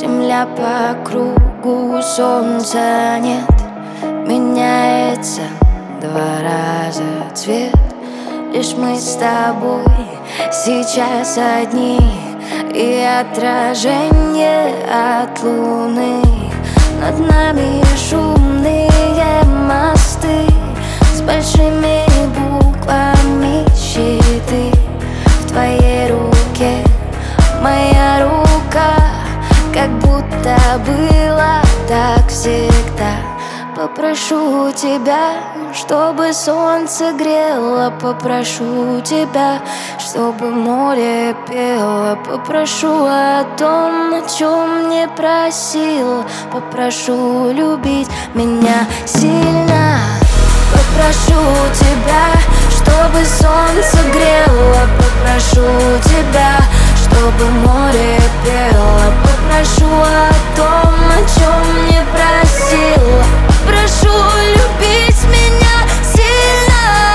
Земля по кругу, солнца нет. Меняется 2 раза цвет. Лишь мы с тобой сейчас одни, и отражение от луны. Над нами шумные мосты с большими буквами щиты. В твоей руке моя рука, как будто было так всегда. Попрошу тебя, чтобы солнце грело. Попрошу тебя, чтобы море пело. Попрошу о том, о чем не просила. Попрошу любить меня сильно. Попрошу тебя, чтобы солнце грело. Попрошу тебя, чтобы море пело. Попрошу о том, о чем не просила. Прошу любить меня сильно.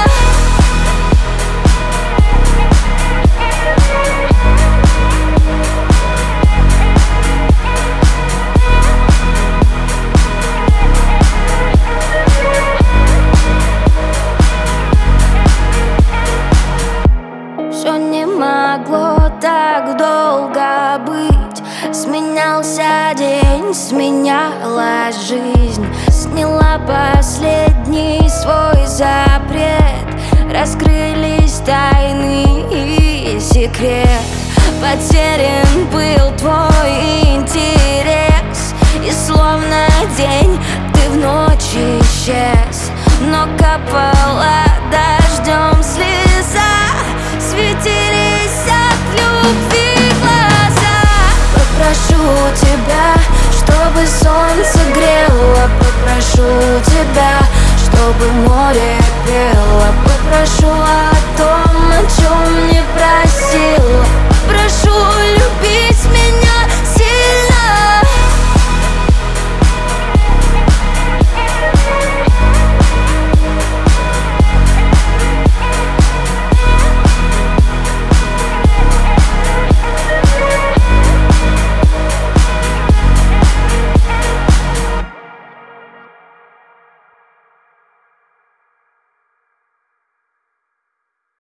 Все не могло так долго быть. Сменялся день, сменялась жизнь. Сняла последний свой запрет. Раскрылись тайны и секрет. Потерян был твой интерес, и словно день ты в ночь исчез. Но капала дождем слеза, светились от любви глаза. Попрошу тебя, чтобы солнце грело. Попрошу